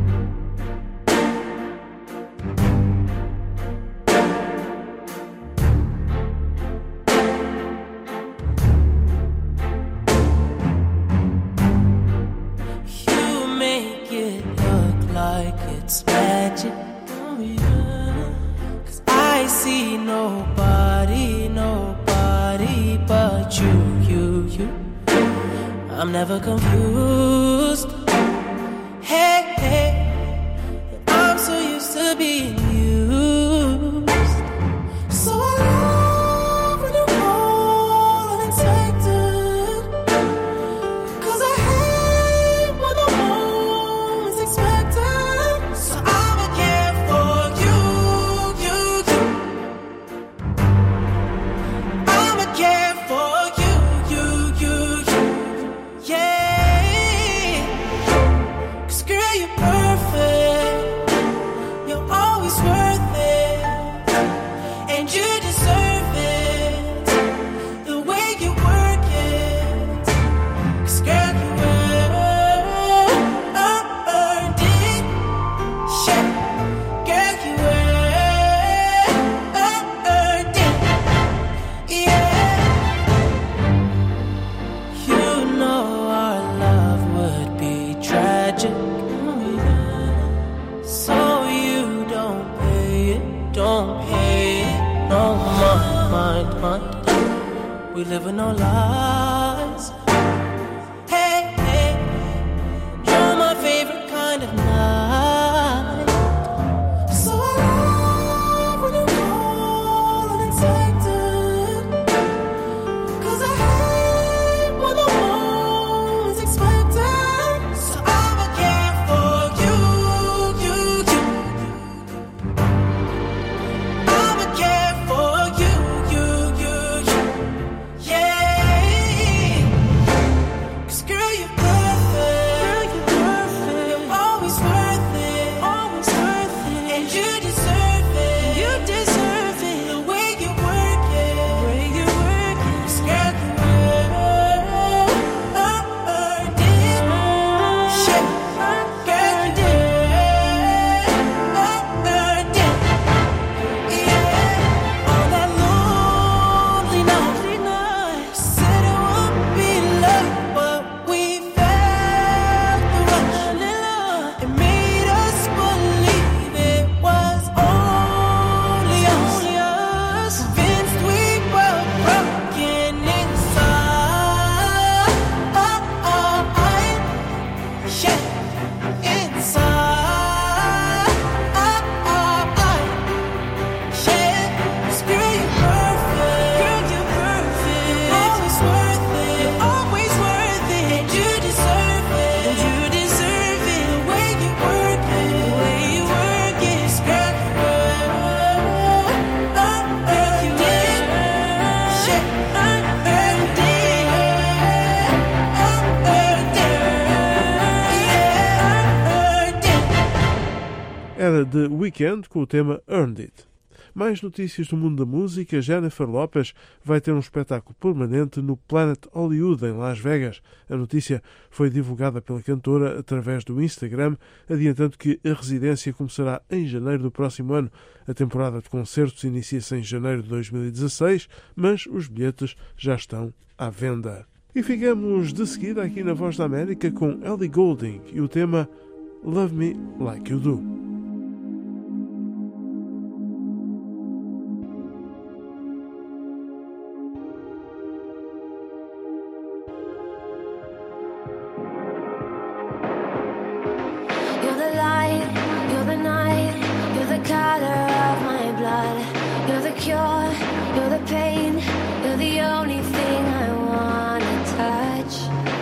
You make it look like it's magic. Oh, yeah. 'Cause I see nobody, nobody but you, you, you. I'm never confused. Hey, hey, I'm so used to being used. So I love when you call unexpected. 'Cause I hate when the moment's expected. So I'ma care for you, you, you. I'ma care for you, you, you, you. Yeah. 'Cause girl, you're perfect. You're always worth it. And you deserve it. The way you work it. 'Cause girl, you earned it. Yeah. Girl, you earned it. Yeah. You know our love would be tragic. Oh, yeah. So you don't pay it, don't pay it. No mind, mind, mind. We live in no lies. Hey, hey, you're my favorite kind of night. So I love when you call unexpected. 'Cause I hate when the moment's expected. So I'ma care for you, you, you. I'ma care for you, you, you, you. Yeah. era The Weeknd com o tema Earned It. Mais notícias do mundo da música. Jennifer Lopez vai ter um espetáculo permanente no Planet Hollywood, em Las Vegas. A notícia foi divulgada pela cantora através do Instagram, adiantando que a residência começará em janeiro do próximo ano. A temporada de concertos inicia-se em janeiro de dois mil e dezasseis, mas os bilhetes já estão à venda. E ficamos de seguida aqui na Voz da América com Ellie Goulding e o tema Love Me Like You Do. You're the pain, you're the only thing I wanna touch.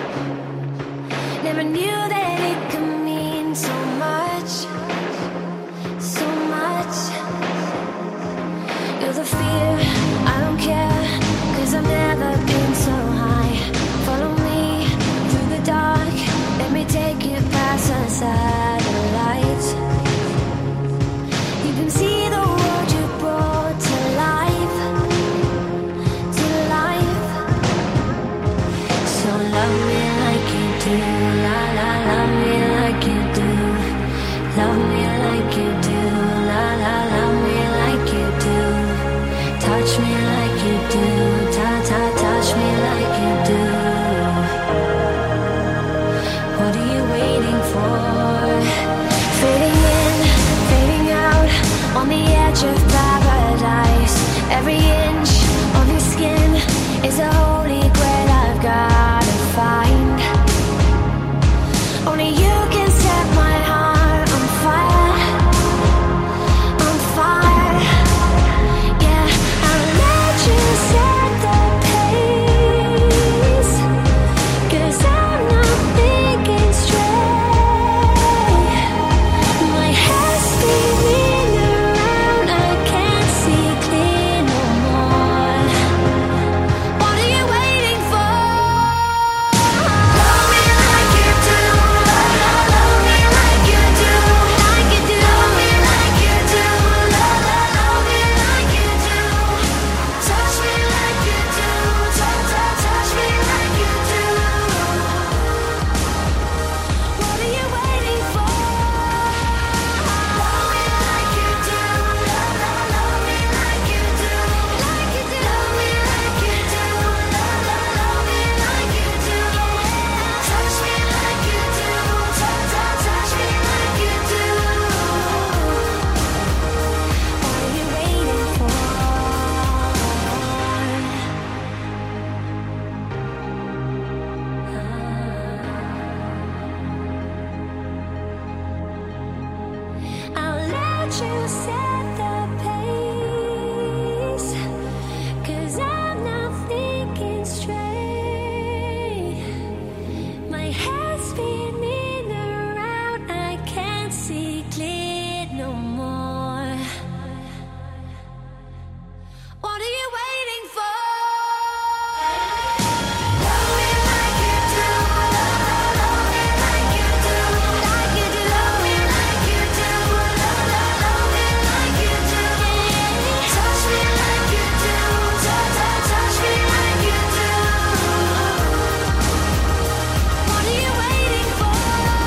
Never knew that it could mean so much, so much. You're the fear, I don't care, 'cause I've never been so high. Follow me through the dark, let me take you past the satellites. You can see the world you brought to life, to life. So love me like you do, la la, love me like you do. Love me like you do, la la, love me like you do. Touch me like you do, ta ta, touch me like you do. What are you waiting for? Fading in, fading out, on the edge of paradise. Every inch of your skin is a holy grail I've gotta find. Only you can set my heart on fire, on fire. Yeah, I'll let you set the pace, 'cause I'm not thinking straight. My head's spinning around, I can't see clear no more. What are you waiting for? Love me like you do, love, love, love me like you do, like you do. Love me like you do, love, love, love me like you do. Touch me like you do, touch, touch, touch me like you do. What are you waiting for? Love me like you do, love, love, love me like you do, like you do. Love me like you do, love, love, love me like you do. Touch me like you do, touch, touch, touch me like you do. What are you waiting for? I'll let you set the pace, 'cause I'm not thinking straight. My head's spinning around, I can't see clear no more. What are you waiting for? Love me like you do, love, love, love me like you do, like you do. Love me like you do, love, love, love me like you do. Touch me like you do, touch, touch, touch me like you do. What are you waiting for?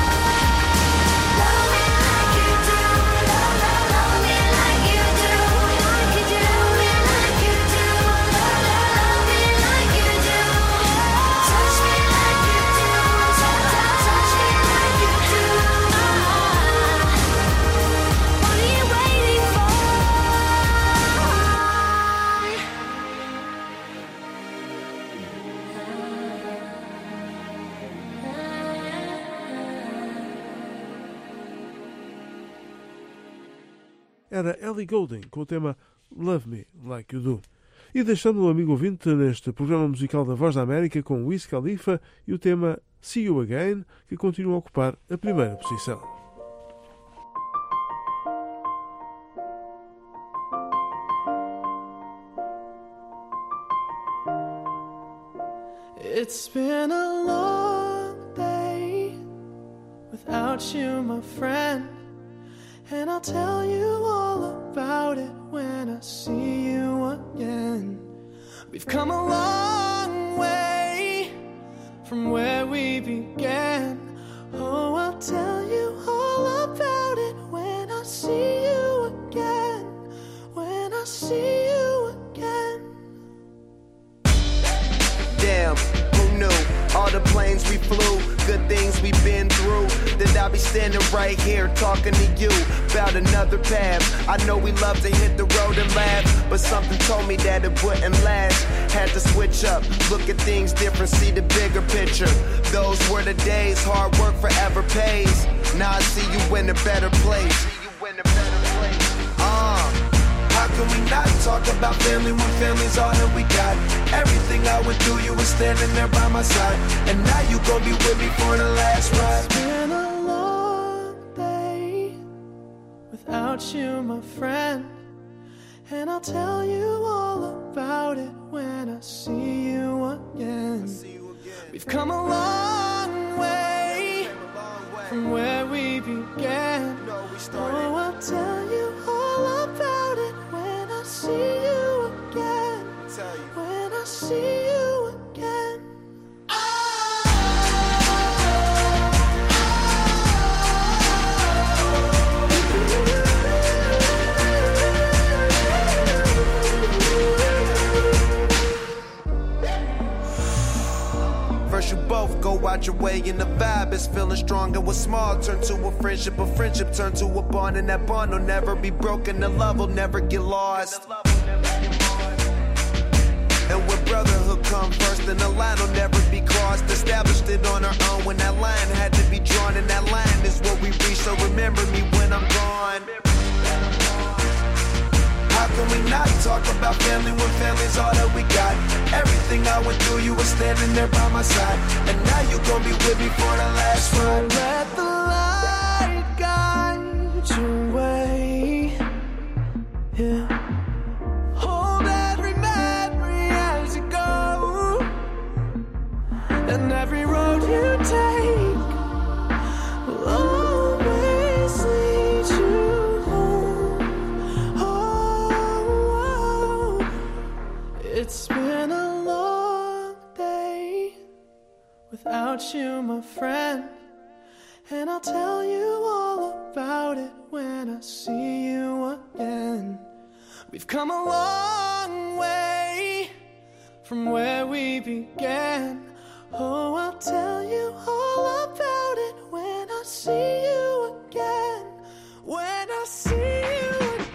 Love me like you do, love, love, love me like you do, like you do. Love me like you do, love, love, love me like you do. Touch me like you do, touch, touch, touch me like you do. What are you waiting for? Era Ellie Goulding com o tema Love Me Like You Do. E deixando o amigo ouvinte neste programa musical da Voz da América com Wiz Khalifa e o tema See You Again, que continua a ocupar a primeira posição. It's been a long day without you, my friend. And I'll tell you all about it when I see you again. We've come a long way from where we began. Oh, I'll tell you all about it when I see you again. When I see you again. Damn, who knew? All the planes we flew, good things we've been through. That I'll be standing right here talking to you about another path. I know we love to hit the road and laugh, but something told me that it wouldn't last. Had to switch up, look at things different, see the bigger picture. Those were the days, hard work forever pays. Now I see you in a better place. Uh, how can we not talk about family when family's all that we got? Everything I went through, you were standing there by my side. And now you gon' be with me for the last ride. It's been a long day without you, my friend. And I'll tell you all about it when I see you again. We've come a long way from where we began. Oh, I'll tell you all about it when I see you again. When I see you again. First you both go out your way and the vibe is feeling strong. And what's small turn to a friendship, a friendship turn to a bond. And that bond will never be broken, the love will never get lost. And when brotherhood come first, then the line will never be crossed. Established it on our own when that line had to be drawn. And that line is what we reach, so remember me when I'm gone. How can we not talk about family when family's all that we got? Everything I went through, you were standing there by my side. And now you gon' be with me for the last ride. Let the light guide your way. Yeah. Hold every memory as you go. And every road you take will always lead you home. Oh, it's been a long day without you, my friend. And I'll tell you all about it when I see you again. We've come a long way from where we began. Oh, I'll tell you all about it when I see you again. When I see you again.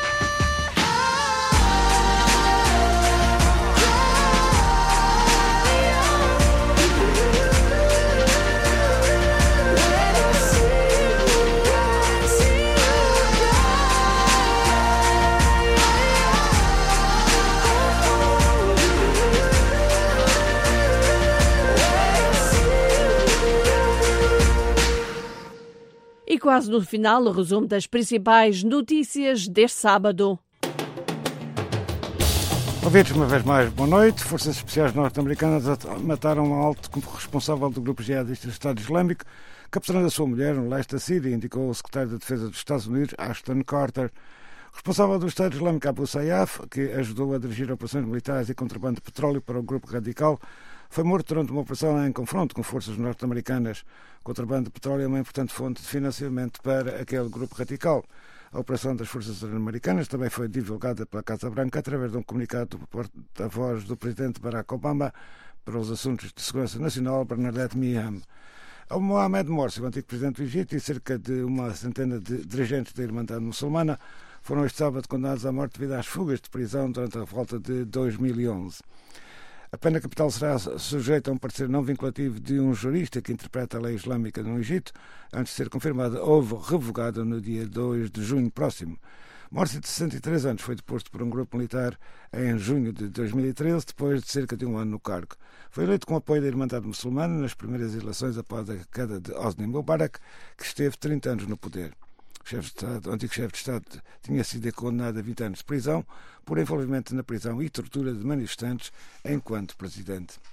E quase no final, o resumo das principais notícias deste sábado. Ouvintes, uma vez mais, boa noite. Forças especiais norte-americanas mataram um alto responsável do grupo jihadista do Estado Islâmico, capturando a sua mulher no leste da Síria, indicou o secretário da Defesa dos Estados Unidos, Ashton Carter. O responsável do Estado Islâmico, Abu Sayyaf, que ajudou a dirigir operações militares e contrabando de petróleo para o grupo radical, foi morto durante uma operação em confronto com forças norte-americanas. O contrabando de petróleo é uma importante fonte de financiamento para aquele grupo radical. A operação das forças americanas também foi divulgada pela Casa Branca através de um comunicado do porta-voz do presidente Barack Obama para os assuntos de segurança nacional, Bernadette Meehan. O Mohamed Morsi, o antigo presidente do Egito, e cerca de uma centena de dirigentes da Irmandade Muçulmana foram este sábado condenados à morte devido às fugas de prisão durante a revolta de dois mil e onze. A pena capital será sujeita a um parecer não vinculativo de um jurista que interpreta a lei islâmica no Egito, antes de ser confirmada ou revogada no dia dois de junho próximo. Morsi, de sessenta e três anos, foi deposto por um grupo militar em junho de dois mil e treze, depois de cerca de um ano no cargo. Foi eleito com apoio da Irmandade Muçulmana nas primeiras eleições após a queda de Hosni Mubarak, que esteve trinta anos no poder. O, chefe de Estado, o antigo chefe de Estado tinha sido condenado a vinte anos de prisão por envolvimento na prisão e tortura de manifestantes enquanto presidente.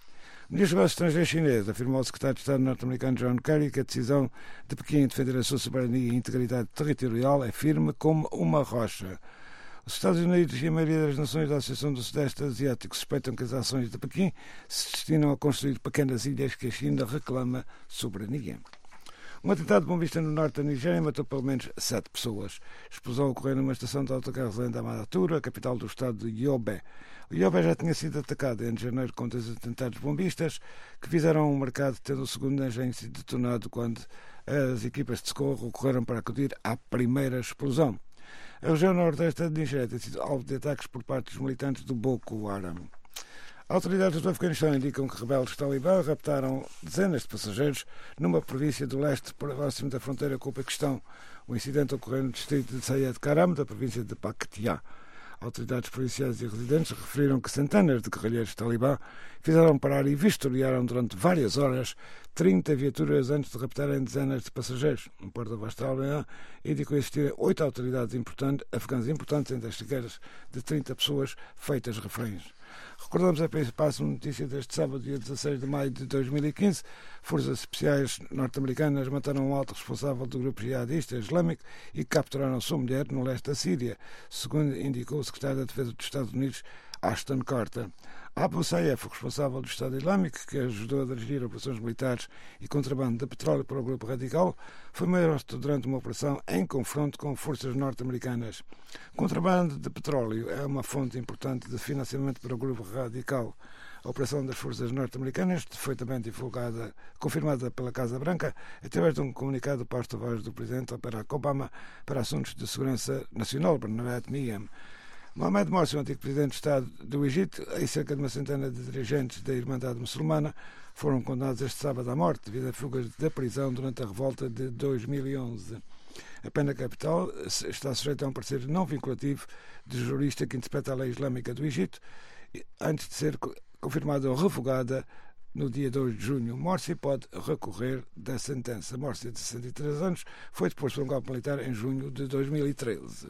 O Ministro dos Negócios Estrangeiros chinês afirmou ao secretário de Estado norte-americano John Kerry que a decisão de Pequim em defender a sua soberania e integridade territorial é firme como uma rocha. Os Estados Unidos e a maioria das nações da Associação do Sudeste Asiático suspeitam que as ações de Pequim se destinam a construir pequenas ilhas que a China reclama soberania. Um atentado bombista no norte da Nigéria matou pelo menos sete pessoas. A explosão ocorreu numa estação de autocarros em Damaturu, a capital do estado de Yobe. O Yobe já tinha sido atacado em janeiro com dois atentados bombistas que fizeram um mercado, tendo o segundo engenho sido detonado quando as equipas de socorro ocorreram para acudir à primeira explosão. A região nordeste da Nigéria tem sido alvo de ataques por parte dos militantes do Boko Haram. Autoridades do Afeganistão indicam que rebeldes talibã raptaram dezenas de passageiros numa província do leste próximo da fronteira com o Paquistão. O incidente ocorreu no distrito de Syed Karam, da província de Paktia. Autoridades policiais e residentes referiram que centenas de guerrilheiros talibã fizeram parar e vistoriaram durante várias horas trinta viaturas antes de raptarem dezenas de passageiros. Um porta-voz talibã indicou existirem oito autoridades importantes, afegãs importantes entre as chegadas de trinta pessoas feitas reféns. Recordamos a principal notícia deste sábado, dia dezasseis de maio de dois mil e quinze. Forças especiais norte-americanas mataram um alto responsável do grupo jihadista islâmico e capturaram sua mulher no leste da Síria, segundo indicou o secretário da Defesa dos Estados Unidos, Ashton Carter. Abu Sayyaf, o responsável do Estado Islâmico, que ajudou a dirigir operações militares e contrabando de petróleo para o grupo radical, foi morto durante uma operação em confronto com forças norte-americanas. Contrabando de petróleo é uma fonte importante de financiamento para o grupo radical. A operação das forças norte-americanas foi também divulgada, confirmada pela Casa Branca, através de um comunicado do porta-voz do presidente Barack Obama para assuntos de segurança nacional, Bernadette Meehan. Mohamed Morsi, o antigo presidente do Estado do Egito, e cerca de uma centena de dirigentes da Irmandade Muçulmana foram condenados este sábado à morte devido a fugas da prisão durante a revolta de dois mil e onze. A pena capital está sujeita a um parecer não vinculativo de jurista que interpreta a lei islâmica do Egito, antes de ser confirmada ou revogada no dia dois de junho. Morsi pode recorrer da sentença. Morsi, de sessenta e três anos, foi deposto por um golpe militar em junho de dois mil e treze.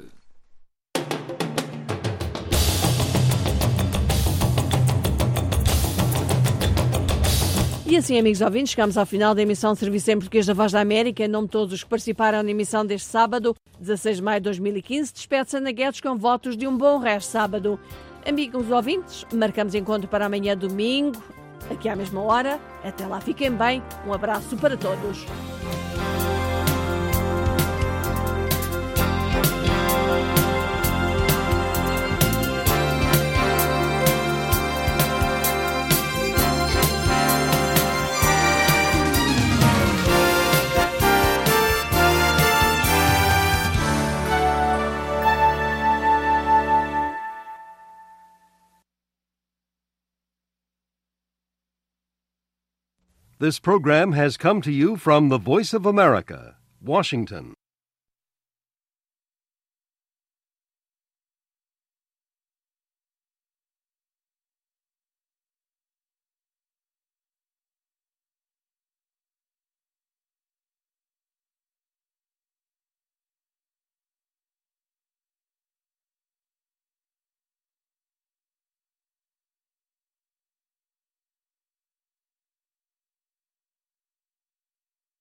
E assim, amigos ouvintes, chegamos ao final da emissão de Serviço em Português da Voz da América. Em nome de todos os que participaram na emissão deste sábado, dezasseis de maio de dois mil e quinze, despede-se Ana Guedes com votos de um bom resto de sábado. Amigos ouvintes, marcamos encontro para amanhã domingo, aqui à mesma hora. Até lá, fiquem bem. Um abraço para todos. This program has come to you from the Voice of America, Washington.